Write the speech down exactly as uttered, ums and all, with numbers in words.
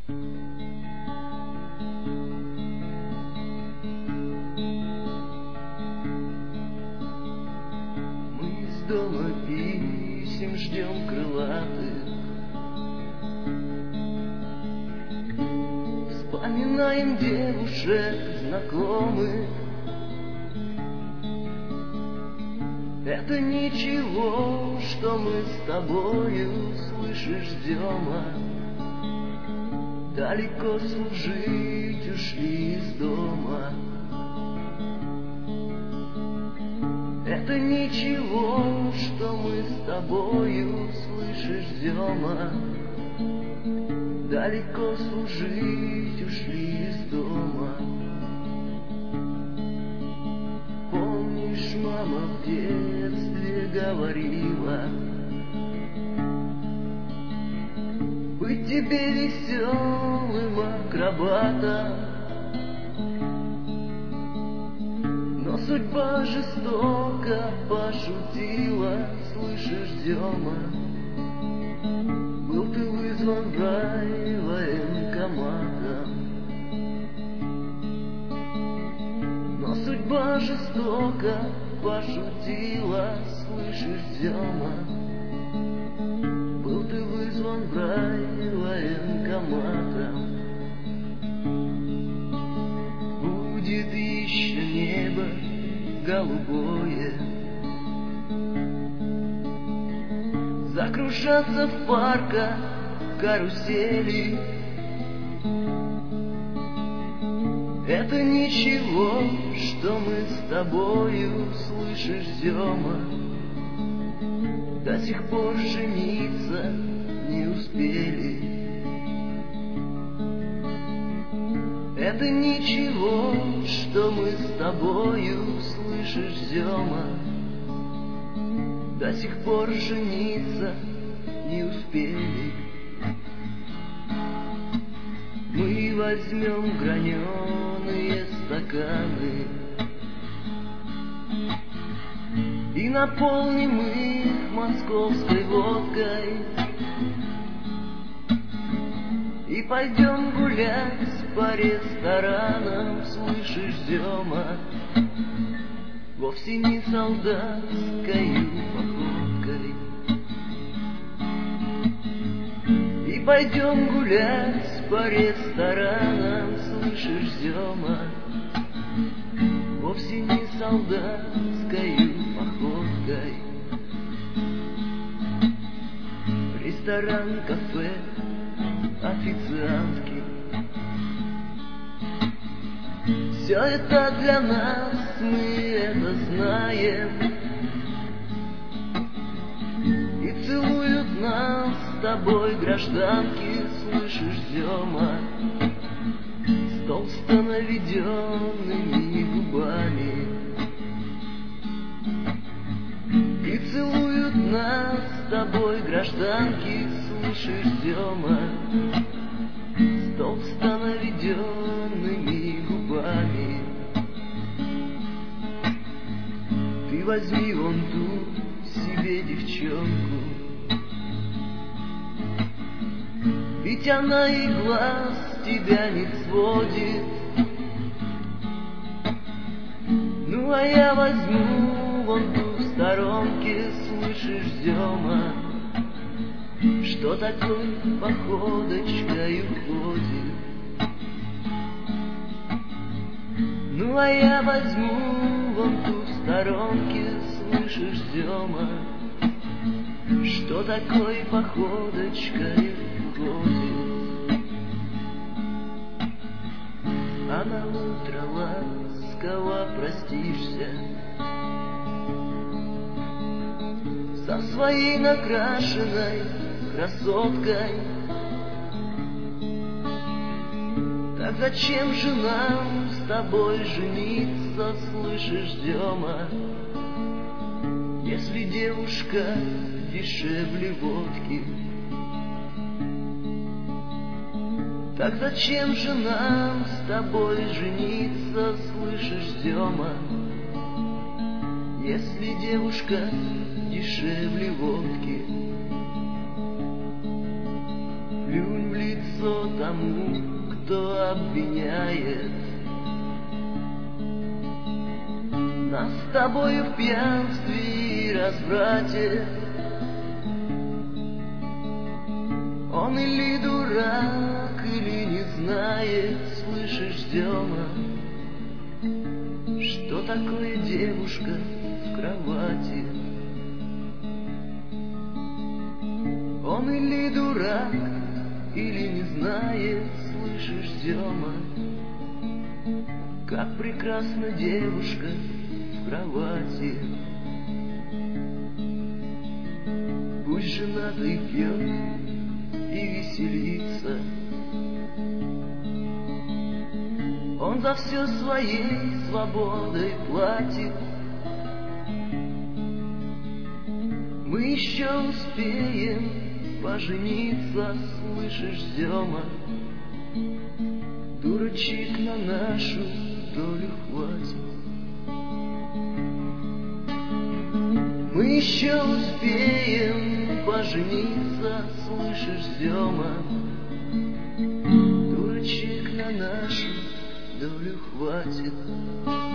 Дома писем ждем крылатых, вспоминаем девушек знакомых. Это ничего, что мы с тобою, слышишь, Зема, далеко служить ушли из дома. Это ничего, что мы с тобою, слышишь, Зема, далеко служить ушли из дома. Помнишь, мама в детстве говорила, быть тебе веселым акробатом. Но судьба жестоко пошутила, слышишь, Зема, был ты вызван в рай военкоматом. Но судьба жестоко пошутила, слышишь, Зема, был ты вызван в рай военкоматом. Будет еще небо голубое, закружатся в парках карусели. Это ничего, что мы с тобою, слышишь, Зема, до сих пор жениться не успели. Это ничего, что мы с тобою, слышишь, Зема, до сих пор жениться не успели. Мы возьмем граненые стаканы и наполним их московской водкой, и пойдем гулять по ресторанам, слышишь, Зема, вовсе не солдатскою походкой. И пойдем гулять по ресторанам, слышишь, Зема, вовсе не солдатскою походкой. Ресторан, кафе, официантки, все это для нас, мы это знаем. И целуют нас с тобой гражданки, слышишь, Зема, с толсто наведенными губами. И целуют нас с тобой гражданки, слышишь, Зема, с толсто наведенными губами. Ты возьми вон ту себе девчонку, ведь она и глаз тебя не сводит. Ну а я возьму вон ту в сторонке, слышишь, Зема, что такой походочкой уходит. Ну а я возьму вон ту в сторонке, слышишь, Зема, что такой походочкой уходит. А на утро ласково простишься со своей накрашенной красоткой. Так зачем же нам с тобой жениться, слышишь, Зема, если девушка дешевле водки? Так зачем же нам с тобой жениться, слышишь, Зема, если девушка дешевле водки? Плюнь в лицо лицо тому, кто обвиняет нас с тобою в пьянстве и разврате. Он или дурак, или не знает, слышишь, Дема, что такое девушка в кровати. Он или дурак, или не знает, слышишь, Дема, как прекрасна девушка в кровати. Пусть женатый пьет и веселится, он за все своей свободой платит. Мы еще успеем пожениться, слышишь, Зема, дурачек на нашу долю хватит. Мы еще успеем пожениться, слышишь, Зема, дурачек на нашу долю хватит.